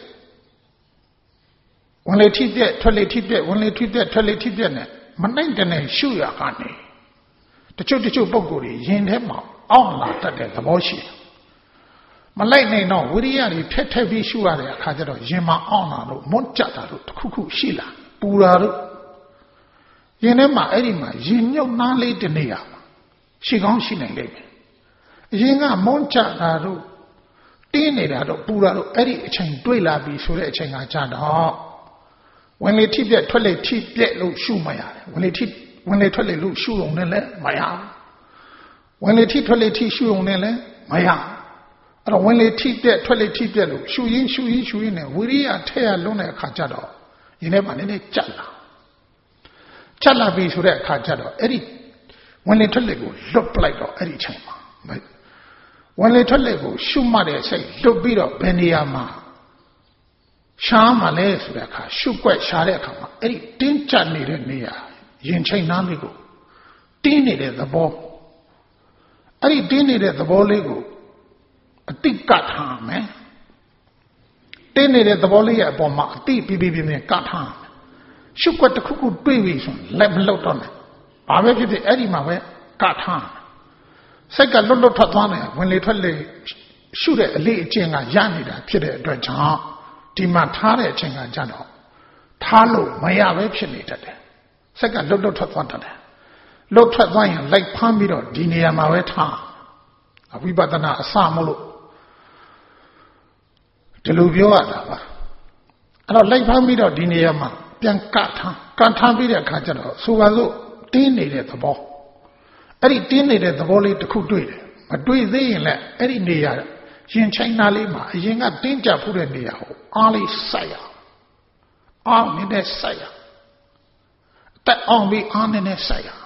ဝင်လေထိပြက်ထွက်လေထိပြက်ဝင်လေထိပြက်ထွက်လေထိပြက်နဲ့မနိုင်တဲ့နဲ့ရှုရကနေတချို့တချို့ပုံကိုယ်တွေရင်ထဲမှာအောင့်လာတတ်တဲ့သဘောရှိတယ်မလိုက်နိုင်တော့ဝိရိယတွေဖက်ထက်ပြီးရှုရတဲ့အခါကျတော့ရင်မှာအောင့်လာလို့မွတ်ကြတာလို့တစ်ခုခုရှိလာပူတာလို့ရင်ထဲမှာအဲ့ဒီမှာရင်ညှုပ်နှားလေးတနေရရှိကောင်းရှိနိုင်လိမ့်မယ်အရင်ကမွတ်ကြတာလို့တင်းနေတာတော့ပူတာတော့အဲ့ဒီအချိန်တွေးလာပြီဆိုတဲ့အချိန်ကကြာတော့ဝင်လေထိပြက်ထွက်လေထိပြက်လို့ရှုမှရတယ်ဝင်လေထိဝင်လေထွက်လေလို့ရှုုံနဲ့လည်းမရဝင်လေထိထွက်လေထိရှုုံနဲ့လည်းမရအဲ့တော့ဝင်လေထိပြက်ထွက်လေထိပြက်လို့ရှုရင်းရှုရင်းရှုရင်းနဲ့ဝိရိယထက်ရလွန်းတဲ့အခါကျတော့ဒီနေ့မှနည်းနည်းကြက်လာကြက်လာပြီဆိုတဲ့အခါကျတော့အဲ့ဒီဝင်လေထွက်လေကိုလွတ်ပလိုက်တော့အဲ့ဒီအချိန်မှာဝင်လေထွက်လေကိုရှုမှတ်တဲ့စိတ်လွတ်ပြီးတော့ဘယ်နေရာမှာရှားမှလဲဆိုတဲ့အခါရှုွက်ရှားတဲ့အခါမှာအဲ့ဒီတင်းကြပ်နေတဲ့နေရာရင်ချိန်နှားလေးကိုတင်းနေတဲ့သဘောအဲ့ဒီတင်းနေတဲ့သဘောလေးကိုအတိကထားမယ်တင်းနေတဲ့သဘောလေးရဲ့အပေါ်မှာအတိပြပြပြပြကထားမယ်ရှုွက်တစ်ခုခုတွေးပြီးဆိုလက်မလွတ်တော့နဲ့ဘာပဲဖြစ်ဖြစ်အဲ့ဒီမှာပဲကထားစိတ်ကလွတ်လွတ်ထွက်သွားတယ်ဝင်လေထွက်လေရှုတဲ့အလေးအကျင့်ကရနေတာဖြစ်တဲ့အတွက်ကြောင့်ဒီမှာထားတဲ့အချိန်ကကြတော့ထားလို့မရပဲဖြစ်နေတတ်တယ်စိတ်ကလွတ်လွတ်ထွက်သွားတတ်တယ်လွတ်ထွက်သွားရင်လိုက်ဖမ်းပြီးတော့ဒီနေရာမှာပဲထားအဝိပဿနာအစမလို့ဒီလိုပြောရတာပါအဲ့တော့လိုက်ဖမ်းပြီးတော့ဒီနေရာမှာပြန်ကထားကထားပြီးတဲ့အခါကျတော့ဆိုပါစို့တင်းနေတဲ့သဘောအဲ့ဒီတင်းနေတဲ့သဘောလေးတစ်ခုတွေ့တယ်မတွေ့သေးရင်လည်းအဲ့ဒီနေရာရင်ချိုင်းသားလေးမှာအရင်ကတင်းကြပ်ဖို့တဲ့နေရာကိုအားလေးစိုက်ရအောင်နေတဲ့စိုက်ရတက်အောင်ပြီးအားနေတဲ့စိုက်ရ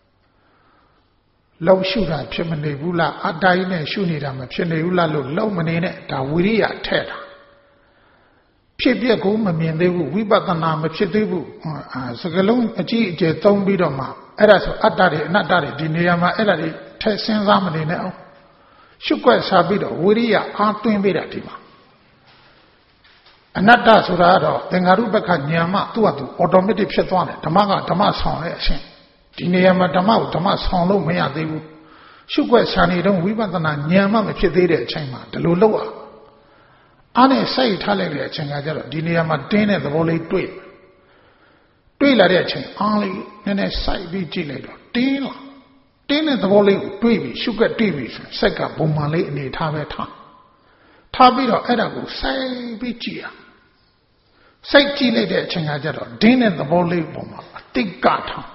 လုံရှုတာဖြစ်မနေဘူးလားအတိုင်းနဲ့ရှုနေတာမဖြစ်နေဘူးလားလို့လုံမနေနဲ့ဒါဝိရိယထဲ့တာဖြစ်ပြက်ကိုမမြင်သေးဘူးဝိပဿနာမဖြစ်သေးဘူးစကလုံးအကြည့်အကျယ်သုံးပြီးတော့မှအဲ့ဒါဆိုအတ္တတွေအနတ္တတွေဒီနေရာမှာအဲ့ဒါတွေထည့်စဉ်းစားမနေနဲ့အောင်ရှုွက်စားပြီးတော့ဝိရိယအားသွင်းပေးတာဒီမှာအနတ္တဆိုတာကတော့သင်္ဃာရုပ္ပခဉာဏ်မှသူ့ဟာသူ automatic ဖြစ်သွားတယ်ဓမ္မကဓမ္မဆောင်ရဲ့အရှင်ဒီနေရာမှာဓမ္မကိုဓမ္မဆောင်လို့မရသေးဘူးရှုွက်စားနေတော့ဝိပဿနာဉာဏ်မှမဖြစ်သေးတဲ့အချိန်မှာဒီလိုလုပ်အောင်အားနဲ့စိုက်ထားလိုက်တဲ့အချိန်ကကျတော့ဒီနေရာမှာတင်းတဲ့သဘောလေးတွေ့တွေ့လာတဲ့အချိန်အားလေးနည်းနည်းစိုက်ပြီးကြည့်လိုက်တော့တင်းလာတင်းတဲ့သဘောလေးကိုတွေးပြီးရှုွက်တွေးပြီးဆိုစိတ်ကပုံမှန်လေးအနေထားပဲထားထားပြီးတော့အဲ့ဒါကိုစိုက်ပြီးကြည့်ရစိတ်ကြည့်လိုက်တဲ့အချိန်ကကျတော့တင်းတဲ့သဘောလေးပုံမှာအတိတ်ကထား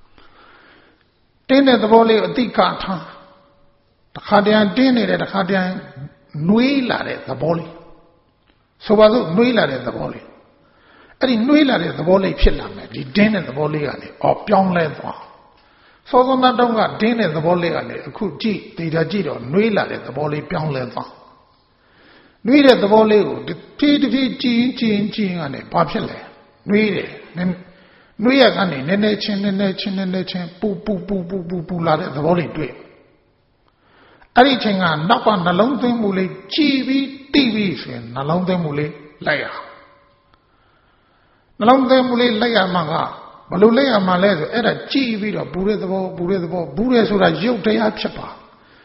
တင်းတဲ့သဘောလေးကိုအတိတ်ကထားတစ်ခါတည်းတင်းနေတဲ့တစ်ခါတည်းနှွေးလာတဲ့သဘောလေးဆိုပါစို့နှွေးလာတဲ့သဘောလေးအဲ့ဒီနှွေးလာတဲ့သဘောလေးဖြစ်လာမယ်ဒီတင်းတဲ့သဘောလေးကနေအော်ပြောင်းလဲသွားသောသောနာတော့ကတင်းတဲ့သဘောလေးကနေအခုကြည့်ဒေတာကြည့်တော့နှွေးလာတဲ့သဘောလေးပြောင်းလဲသွားနှွေးတဲ့သဘောလေးကိုတဖြည်းတဖြည်းကြည့်ကြည့်ကြည့်ကနေဘာဖြစ်လဲနှွေးတယ်နှွေးရကနေနည်းနည်းချင်းနည်းနည်းချင်းနည်းနည်းချင်းပူပူပူပူပူပူလာတဲ့သဘောလေးတွေ့အဲ့ဒီချိန်ကနောက်ကနှလုံးသွင်းမှုလေးကြည်ပြီးတိပြီးဆိုရင်နှလုံးသွင်းမှုလေးလိုက်ရနှလုံးသွင်းမှုလေးလိုက်ရမှာကဘလို့လိုက်ရမှာလဲဆိုအဲ့ဒါကြည်ပြီးတော့ပူတဲ့သဘောပူတဲ့သဘောပူတယ်ဆိုတာရုပ်တရားဖြစ်ပါ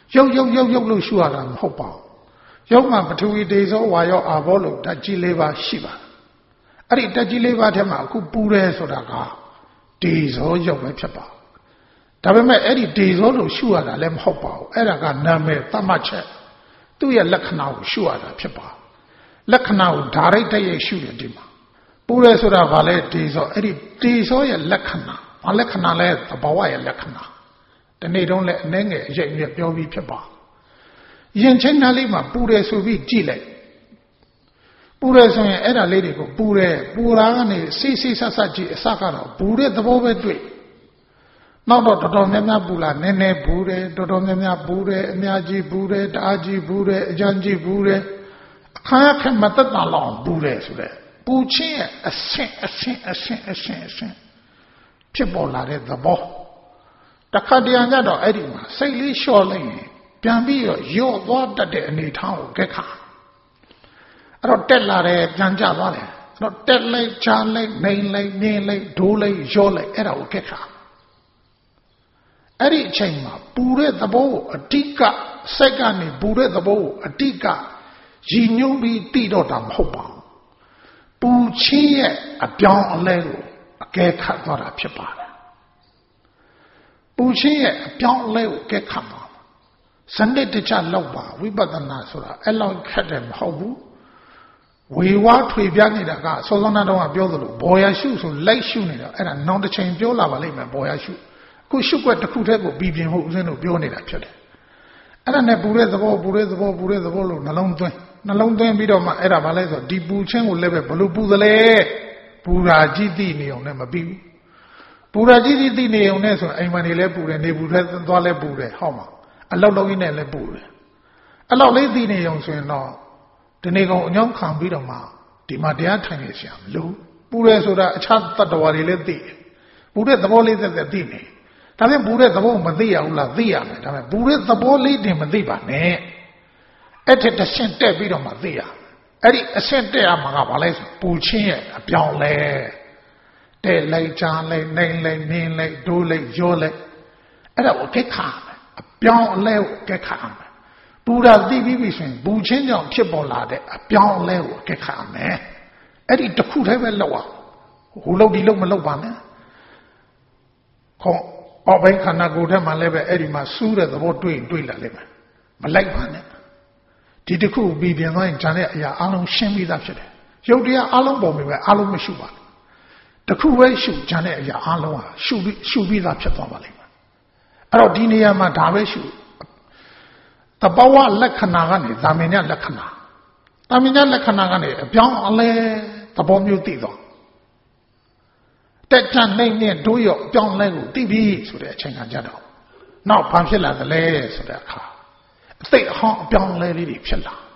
ရုပ်ရုပ်ရုပ်ရုပ်လို့ရှုရတာမဟုတ်ပါဘူးရုပ်မှာပထဝီတေဇောဝါယောအာဘောလို့ဓာတ်ကြီးလေးပါရှိပါအဲ့ဒီဓာတ်ကြီးလေးပါထဲမှာအခုပူတယ်ဆိုတာကတေဇောရုပ်ပဲဖြစ်ပါဒါပေမဲ့အဲ့ဒီတေဇောလို့ရှုရတာလည်းမဟုတ်ပါဘူးအဲ့ဒါကနာမည်သတ်မှတ်ချက်သူ့ရဲ့လက္ခဏာကိုရှုရတာဖြစ်ပါလက္ခဏာကိုဓာရိတ်တည်းရှုတယ်ဒီမှာပူတယ်ဆိုတာဘာလဲတေဇောအဲ့ဒီတေဇောရဲ့လက္ခဏာဘာလက္ခဏာလဲသဘာဝရဲ့လက္ခဏာဒီနေ့တုန်းလည်းအနှဲငယ်အရေးအမြတ်ပြောပြီးဖြစ်ပါရင်ချင်းသားလေးမှာပူတယ်ဆိုပြီးကြည့်လိုက်ပူတယ်ဆိုရင်အဲ့ဒါလေးတွေကိုပူတယ်ပူတာကနေစိတ်စိတ်ဆက်ဆက်ကြည့်အစကတော့ပူတဲ့သဘောပဲတွေ့နောက်တော့တော်တော်များများပူလာနည်းနည်းပူတယ်တော်တော်များများပူတယ်အများကြီးပူတယ်တအားကြီးပူတယ်အကျဉ်းကြီးပူတယ်အခါခက်မသက်တာလောက်ပူတယ်ဆိုတဲ့ပူခြင်းရဲ့အဆင့်အဆင့်အဆင့်အဆင့်အဆင့်ဖြစ်ပေါ်လာတဲ့သဘောတခါတရံကြတော့အဲ့ဒီမှာစိတ်လေးလျှော့လိုက်ရင်ပြန်ပြီးတော့ရော့သွားတတ်တဲ့အနေထားကိုကဲခါအဲ့တော့တက်လာတယ်ပြန်ကျသွားတယ်အဲ့တော့တက်လိုက်ချလိုက်နှိမ်လိုက်မြင်လိုက်ဒိုးလိုက်ရော့လိုက်အဲ့ဒါကိုကဲခါအဲ့ဒီအချိန်မှာပူတဲ့သဘောကိုအတိကစိတ်ကနေပူတဲ့သဘောကိုအတိကရည်ညွှန်းပြီးတိတော့တာမဟုတ်ပါဘူးပူချင်းရဲ့အပြောင်းအလဲကိုအကဲခတ်သွားတာဖြစ်ပါတယ်ပူချင်းရဲ့အပြောင်းအလဲကိုအကဲခတ်ပါစနစ်တကျလောက်ပါဝိပဿနာဆိုတာအဲ့လောက်ခက်တယ်မဟုတ်ဘူးဝေဝါထွေပြနေတာကစောစောနာတော့ကပြောသလိုဘောရရှုဆိုလိုက်ရှုနေတာအဲ့ဒါနောက်တစ်ချိန်ပြောလာပါလိမ့်မယ်ဘောရရှုအခုရှုွက်တစ်ခုတည်းကိုပြီးပြင်းဖို့ဦးဇင်းတို့ပြောနေတာဖြစ်တယ်အဲ့ဒါနဲ့ပူတဲ့သဘောပူတဲ့သဘောပူတဲ့သဘောလို့နှလုံးသွင်းနှလုံးသွင်းပြီးတော့မှအဲ့ဒါဘာလဲဆိုဒီပူချင်းကိုလည်းပဲဘလို့ပူသလဲပူရာကြီးသိနေအောင်နဲ့မပြီးဘူးပူရာကြီးသိနေအောင်နဲ့ဆိုအိမ်မနေလဲပူတယ်နေပူထဲသွားလဲပူတယ်ဟောမှာအလောက်လုံးကြီးနဲ့လည်းပူတယ်အလောက်လေးသိနေအောင်ဆိုရင်တော့ဒီနေ့ကောင်အညောင်းခံပြီးတော့မှဒီမှာတရားထိုင်နေရှာမလို့ပူတယ်ဆိုတာအခြားတတ္တဝါတွေလည်းသိတယ်ပူတဲ့သဘောလေးသက်သက်သိနေဒါပေမဲ့ပူတဲ့သဘောမသိရဘူးလားသိရမယ်ဒါပေမဲ့ပူတဲ့သဘောလေးတင်မသိပါနဲ့အဲ့ထက်တစ်ဆင့်တက်ပြီးတော့မှသိရအဲ့ဒီအဆင့်တက်ရမှာကဘာလဲဆိုပူချင်းရဲ့အပြောင်းလဲတဲ့လိုက်ချားလိုက်နှိမ်လိုက်မြင်လိုက်ဒိုးလိုက်ရောလိုက်အဲ့ဒါကိုကဲခါအပြောင်းအလဲကိုကဲခါမယ်ပူတာသိပြီးပြီဆိုရင်ပူချင်းကြောင့်ဖြစ်ပေါ်လာတဲ့အပြောင်းအလဲကိုကဲခါမယ်အဲ့ဒီတစ်ခုတည်းပဲလောက်အောင်ဟိုလောက်ဒီလောက်မလောက်ပါနဲ့ခေါအောက်ဘိုင်းခန္ဓာကိုယ်ထဲမှာလည်းပဲအဲ့ဒီမှာစူးတဲ့သဘောတွေ့ရင်တွေ့လာလိမ့်မယ်မလိုက်ပါနဲ့ဒီတစ်ခုပြီးပြန်သွားရင်ဂျန်တဲ့အရာအလုံးရှင်းပြီးသားဖြစ်တယ်ရုပ်တရားအလုံးပေါ်မှာပဲအလုံးမရှုပါဘူးတစ်ခုပဲရှုဂျန်တဲ့အရာအလုံးဟာရှုပြီးရှုပြီးသားဖြစ်သွားပါလိမ့်မယ်အဲ့တော့ဒီနေရာမှာဒါပဲရှုတဘာဝလက္ခဏာကနေသာမညလက္ခဏာသာမညလက္ခဏာကနေအပြောင်းအလဲသဘောမျိုးသိသွားတက်ချနိုင်နဲ့ဒိုးရောအပြောင်းလဲကိုသိပြီးဆိုတဲ့အချိန်ကကြတော့နောက်ဘာဖြစ်လာသလဲဆိုတဲ့အခါအသိအဟောင်းအပြောင်းလဲလေးတွေဖြစ်လာ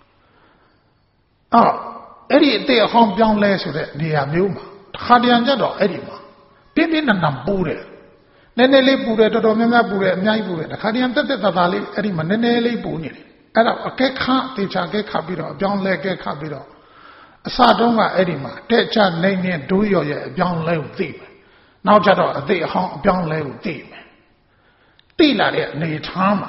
အော်အဲ့ဒီအသိအဟောင်းပြောင်းလဲဆိုတဲ့နေရာမျိုးမှာတစ်ခါတရံကြတော့အဲ့ဒီမှာပြင်းပြင်းထန်ထန်ပူတယ်နည်းနည်းလေးပူတယ်တော်တော်များများပူတယ်အများကြီးပူတယ်တစ်ခါတရံတက်တက်တာတာလေးအဲ့ဒီမှာနည်းနည်းလေးပူနေတယ်အဲ့တော့အကဲခါအသေးချာအကဲခါပြီးတော့အပြောင်းလဲအကဲခါပြီးတော့အစတုန်းကအဲ့ဒီမှာတဲ့ချနိုင်နဲ့ဒိုးရော်ရဲ့အပြောင်းလဲကိုသိမယ်နောက်ကျတော့အသိအဟောင်းအပြောင်းလဲကိုသိမယ်သိလာတဲ့အနေထားမှာ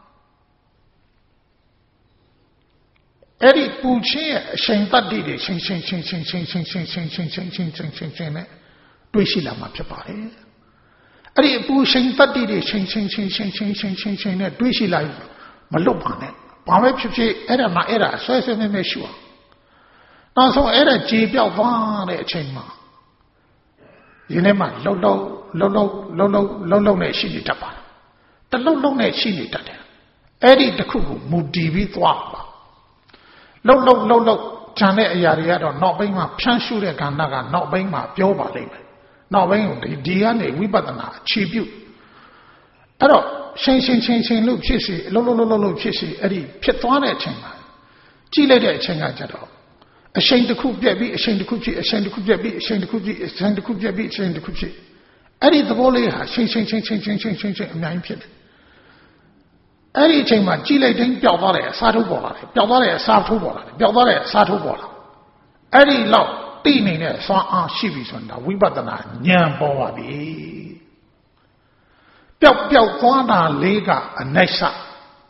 အဲ့ဒီပူချင်းရဲ့အချိန်တတ္တိတွေချင်းချင်းချင်းချင်းချင်းချင်းချင်းချင်းချင်းချင်းချင်းချင်းချင်းချင်းနဲ့တွေ့ရှိလာမှာဖြစ်ပါတယ်အဲ့ဒီပူချိန်တတ္တိတွေချင်းချင်းချင်းချင်းချင်းချင်းချင်းချင်းနဲ့တွေ့ရှိလာမလွတ်ပါနဲ့ဘာပဲဖြစ်ဖြစ်အဲ့ဒါမှအဲ့ဒါဆွဲဆွဲမဲမဲရှူအောင်နောက်ဆုံးအဲ့ဒါကြေပြောက်သွားတဲ့အချိန်မှာဒီနေ့မှလှုပ်လှုပ်လှုပ်လှုပ်လှုပ်လှုပ်လှုပ်လှုပ်နဲ့ရှိနေတတ်ပါတလှုပ်လှုပ်နဲ့ရှိနေတတ်တယ်အဲ့ဒီတစ်ခုကိုမူတည်ပြီးသွားပါလှုပ်လှုပ်လှုပ်လှုပ်ခြံတဲ့အရာတွေကတော့နောက်ပိုင်းမှာဖြန့်ရှုတဲ့ကဏ္ဍကနောက်ပိုင်းမှာပြောပါလိမ့်မယ်နောက်ပိုင်းကိုဒီကနေဝိပဿနာအခြေပြုအဲ့တော့ရှင်းရှင်းချင်းချင်းလို့ဖြစ်စီလှုပ်လှုပ်လှုပ်လှုပ်ဖြစ်စီအဲ့ဒီဖြစ်သွားတဲ့အချိန်မှာကြည့်လိုက်တဲ့အချိန်ကကြတော့အချိန်တစ်ခုပြက်ပြီးအချိန်တစ်ခုဖြစ်အချိန်တစ်ခုပြက်ပြီးအချိန်တစ်ခုဖြစ်အချိန်တစ်ခုပြက်ပြီးအချိန်တစ်ခုဖြစ်အဲ့ဒီသဘောလေးဟာရှင်းရှင်းချင်းချင်းချင်းချင်းချင်းချင်းအများကြီးဖြစ်တယ်အဲ့ဒီအချိန်မှာကြည့်လိုက်တိုင်းပျောက်သွားတယ်အစားထိုးပေါ်လာတယ်ပျောက်သွားတယ်အစားထိုးပေါ်လာတယ်ပျောက်သွားတယ်အစားထိုးပေါ်လာအဲ့ဒီလောက်သိနေတဲ့စွမ်းအားရှိပြီဆိုတာဝိပဿနာဉာဏ်ပေါ်ပါပြီပျောက်ပျောက်သွားတာလေးကအနိုင်စ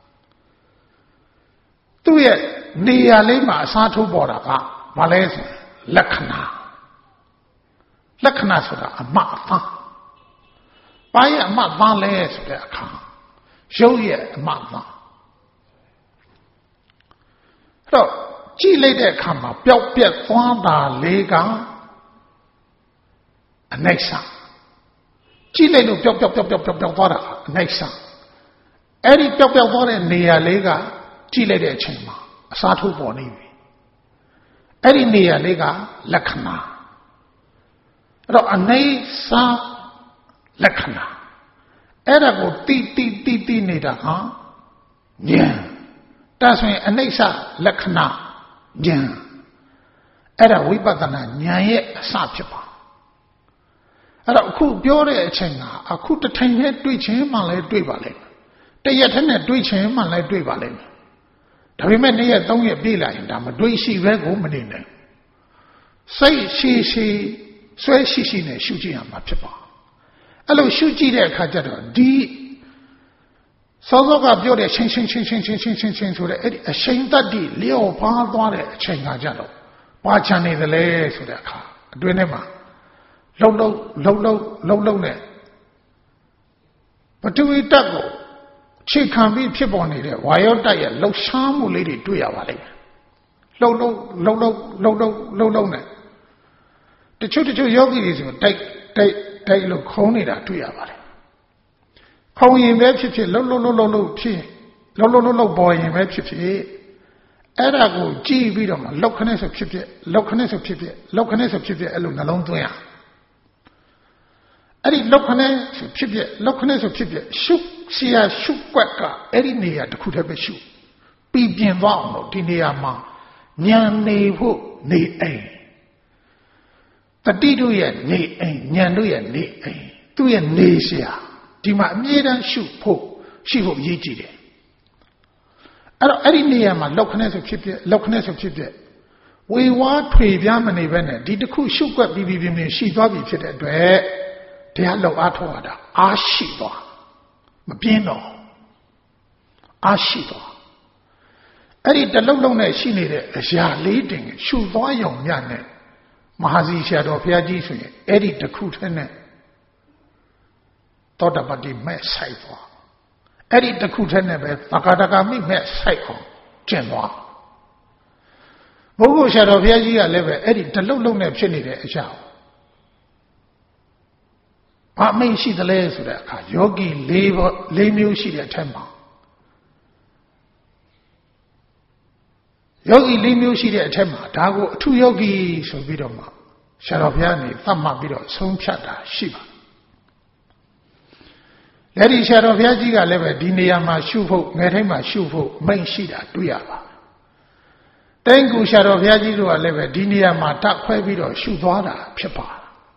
သူ့ရဲ့နေရာလေးမှာအစားထိုးပေါ်တာကဘာလဲဆိုလက္ခဏာလက္ခဏာဆိုတာအမှတ်အသားဘာရဲ့အမှတ်သားလဲဆိုတဲ့အခါရုပ်ရဲ့အမှတ်သားအဲ့တော့ကြည့်လိုက်တဲ့အခါမှာပျောက်ပြက်သွားတာလေးကအနိစ္စကြည့်လိုက်လို့ပျောက်ပျောက်ပျောက်ပျောက်ပျောက်ပျောက်သွားတာအနိစ္စအဲ့ဒီပျောက်ပျောက်သွားတဲ့နေရာလေးကကြည့်လိုက်တဲ့အချိန်မှာအစားထိုးပေါ်နေပြီအဲ့ဒီနေရာလေးကလက္ခဏာအဲ့တော့အနိစ္စလက္ခဏာအဲ့ဒါကိုတိတိတိတိနေတာဟာဉာဏ်ဒါဆိုရင်အနိစ္စလက္ခဏာဉာဏ်အဲ့ဒါဝိပဿနာဉာဏ်ရဲ့အစဖြစ်ပါအဲ့တော့အခုပြောတဲ့အချိန်ကအခုတစ်ထိုင်နဲ့တွေ့ချင်းမှလည်းတွေ့ပါလိမ့်မယ်တရက်ထက်နဲ့တွေ့ချင်းမှလည်းတွေ့ပါလိမ့်မယ်ဒါပေမဲ့နေ့ရက်သုံးရက်ပြည့်လာရင်ဒါမတွေ့ရှိပဲကိုမနေနိုင်စိတ်ရှိရှိဆွဲရှိရှိနဲ့ရှုကြည့်ရမှာဖြစ်ပါအဲ့လိုရှုကြည့်တဲ့အခါကျတော့ဒီစောစောကပြောတဲ့ချင်းချင်းချင်းချင်းချင်းချင်းချင်းချင်းဆိုတဲ့အဲ့ဒီအရှိန်တတ်တိလျော့ပါသွားတဲ့အချိန်ကကြတော့ပါချန်နေသလဲဆိုတဲ့အခါအတွင်းထဲမှာလှုပ်လှုပ်လှုပ်လှုပ်လှုပ်လှုပ်နဲ့ပထဝီဓာတ်ကိုခြေခံပြီးဖြစ်ပေါ်နေတဲ့ဝါယောဓာတ်ရဲ့လှုပ်ရှားမှုလေးတွေတွေ့ရပါလိမ့်မယ်လှုပ်လှုပ်လှုပ်လှုပ်လှုပ်လှုပ်လှုပ်လှုပ်နဲ့တချို့တချို့ယောဂီတွေဆိုတိုက်တိုက်တိုက်လို့ခုံးနေတာတွေ့ရပါတယ်ခုံးရင်ပဲဖြစ်ဖြစ်လှုပ်လှုပ်လှုပ်လှုပ်လှုပ်ဖြစ်လှုပ်လှုပ်လှုပ်လှုပ်ပေါ်ရင်ပဲဖြစ်ဖြစ်အဲ့ဒါကိုကြည့်ပြီးတော့မှလှုပ်ခနဲ့ဆိုဖြစ်ဖြစ်လှုပ်ခနဲ့ဆိုဖြစ်ဖြစ်လှုပ်ခနဲ့ဆိုဖြစ်ဖြစ်အဲ့လိုနှလုံးသွင်းရအဲ့ဒီလှုပ်ခနဲ့ဆိုဖြစ်ဖြစ်လှုပ်ခနဲ့ဆိုဖြစ်ဖြစ်ရှုစီယာရှုွက်ကအဲ့ဒီနေရာတစ်ခုတည်းပဲရှုပြီးပြင်သွားအောင်လို့ဒီနေရာမှာဉာဏ်နေဖို့နေအိမ်တတိတို့ရဲ့နေအိမ်ဉာဏ်တို့ရဲ့နေအိမ်သူ့ရဲ့နေเสียဒီမှာအမြဲတမ်းရှုဖို့ရှိဖို့အရေးကြီးတယ်အဲ့တော့အဲ့ဒီနေရာမှာလောက်ခနဲ့ဆိုဖြစ်ဖြစ်လောက်ခနဲ့ဆိုဖြစ်ဖြစ်ဝေဝါးထွေပြားမနေပဲနဲ့ဒီတစ်ခုရှုွက်ပြီးပြီးပြင်းပြင်းရှိသွားပြီဖြစ်တဲ့အတွက်တရားလောက်အားထုတ်ရတာအားရှိသွားမပြင်းတော့အားရှိသွားအဲ့ဒီတလုံးလုံးနဲ့ရှိနေတဲ့အရာလေးတင်ရှုသွားရုံညနဲ့မဟာစီဆရာတော်ဘုရားကြီးဆိုရင်အဲ့ဒီတစ်ခုတည်းနဲ့သောတပတိမဲ့ဆိုင်သွားအဲ့ဒီတစ်ခုတည်းနဲ့ပဲသက္ကာတကမိမဲ့ဆိုင်အောင်ကျင့်သွားဘုရားဆရာတော်ဘုရားကြီးကလည်းပဲအဲ့ဒီတလုံးလုံးနဲ့ဖြစ်နေတဲ့အရာဘာမိတ်ရှိသလဲဆိုတဲ့အခါယောဂီ၄၄မျိုးရှိတဲ့အထက်မှာယောဂီ၄မျိုးရှိတဲ့အထက်မှာဒါကိုအထုယောဂီဆိုပြီးတော့မှဆရာတော်ဘုရားနေသတ်မှတ်ပြီးတော့ဆုံးဖြတ်တာရှိပါလက်ဒီဆရာတော်ဘုရားကြီးကလည်းပဲဒီနေရာမှာရှုဖို့ငယ်တိုင်းမှာရှုဖို့မိန့်ရှိတာတွေ့ရပါတိုင်ကူဆရာတော်ဘုရားကြီးတို့ကလည်းပဲဒီနေရာမှာတတ်ခွဲပြီးတော့ရှုသွားတာဖြစ်ပါ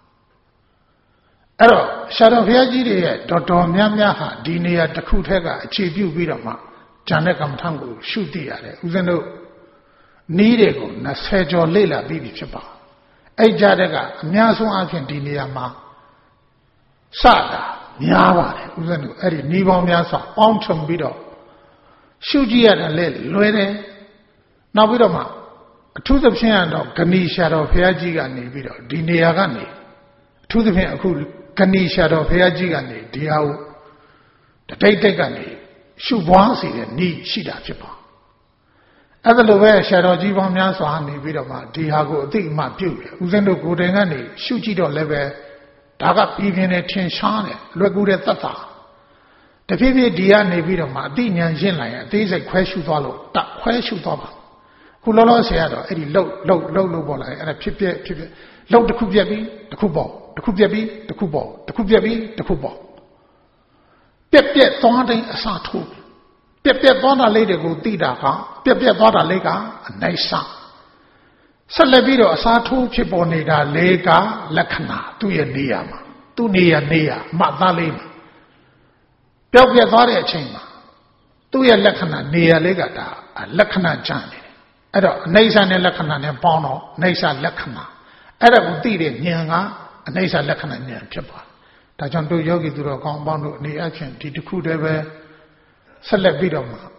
အဲ့တော့ဆရာတော်ဘုရားကြီးတွေရဲ့တော်တော်များများဟာဒီနေရာတစ်ခုထက်ကအခြေပြုပြီးတော့မှဉာဏ်နဲ့ကမ္မထံကိုရှုသိရတယ်ဦးဇင်းတို့နီးတွေကို၂၀ကျော်လေ့လာပြီးပြီဖြစ်ပါအဲ့ကြတဲ့ကအများဆုံးအဖြစ်ဒီနေရာမှာစတာများပါတယ်ဦးဇင်းတို့အဲ့ဒီနီးပေါင်းများစွာပေါင်းချုံပြီးတော့ရှုကြည့်ရတယ်လေလွယ်တယ်နောက်ပြီးတော့မှအထူးသဖြင့်တော့ဂဏီဆရာတော်ဘုရားကြီးကနေပြီးတော့ဒီနေရာကနေအထူးသဖြင့်အခုဂဏီဆရာတော်ဘုရားကြီးကနေဒီဟာကိုတတိတ်တိတ်ကနေရှုပွားစီတဲ့ဤရှိတာဖြစ်ပါအဲ့ဒါလိုပဲဆရာတော်ကြီးပေါင်းများစွာနေပြီးတော့မှဒီဟာကိုအသိအမှပြုတယ်ဦးဇင်းတို့ကိုယ်တိုင်ကနေရှုကြည့်တော့လည်းပဲဒါကပြည်ပြင်းနေထင်ရှားတယ်လွယ်ကူတဲ့သက်သာတဖြည်းဖြည်းဒီကနေပြီးတော့မှအသိဉာဏ်ရှင်းလာရင်အသေးစိတ်ခွဲရှုသွားလို့တခွဲရှုသွားပါခုလောလောဆယ်ကတော့အဲ့ဒီလှုပ်လှုပ်လှုပ်လှုပ်ပေါ်လာရင်အဲ့ဒါဖြစ်ပြဖြစ်ပြလှုပ်တစ်ခုပြက်ပြီးတစ်ခုပေါ်တစ်ခုပြက်ပြီးတစ်ခုပေါ်တစ်ခုပြက်ပြီးတစ်ခုပေါ်ပြက်ပြက်သွားတဲ့အစထိုးပြက်ပြက်သွားတာလေးတွေကိုသိတာကပြက်ပြက်သွားတာလေးကအနိစ္စဆက်လက်ပြီးတော့အစားထိုးဖြစ်ပေါ်နေတာလေးကလက္ခဏာသူ့ရဲ့နေရာမှာသူ့နေရာနေရာမှတ်သားလေးမှာပျောက်ပြက်သွားတဲ့အချိန်မှာသူ့ရဲ့လက္ခဏာနေရာလေးကဒါလက္ခဏာကျန်နေတယ်အဲ့တော့အနိစ္စနဲ့လက္ခဏာနဲ့ပေါင်းတော့အနိစ္စလက္ခဏာအဲ့ဒါကိုသိတဲ့ဉာဏ်ကအနိစ္စလက္ခဏာဉာဏ်ဖြစ်ပါဒါကြောင့်တို့ယောဂီသူတော်ကောင်းပေါင်းတို့အနေအချင်းဒီတစ်ခုတည်းပဲဆက်လက်ပြီးတော့မှခု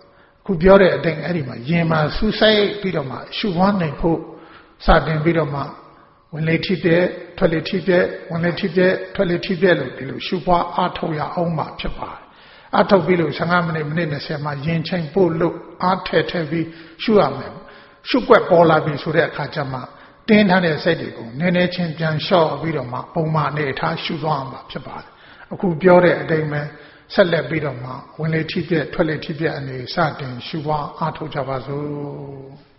ခုပြောတဲ့အတိုင်းအဲ့ဒီမှာယင်မှာစူးစိုက်ပြီးတော့မှရှုပွားနိုင်ဖို့စတင်ပြီးတော့မှဝင်လေထိတဲ့ထွက်လေထိတဲ့ဝင်လေထိတဲ့ထွက်လေထိတဲ့လို့ဒီလိုရှုပွားအားထုတ်ရအောင်မှဖြစ်ပါတယ်အားထုတ်ပြီးလို့15မိနစ်မိနစ်20မှာယင်ချိန်ပို့လို့အားထည့်ထည့်ပြီးရှုရမယ်ရှုွက်ပေါ်လာပြီဆိုတဲ့အခါကျမှတင်းထားတဲ့စိတ်တွေကိုနည်းနည်းချင်းပြန်လျှော့ပြီးတော့မှပုံမှန်အနေထားရှုသွားအောင်မှာဖြစ်ပါတယ်အခုပြောတဲ့အတိုင်းပဲဆက်လက်ပြီးတော့မှဝင်လေထိတဲ့ထွက်လေထိတဲ့အနေစတင်ရှုပွားအားထုတ်ကြပါစို့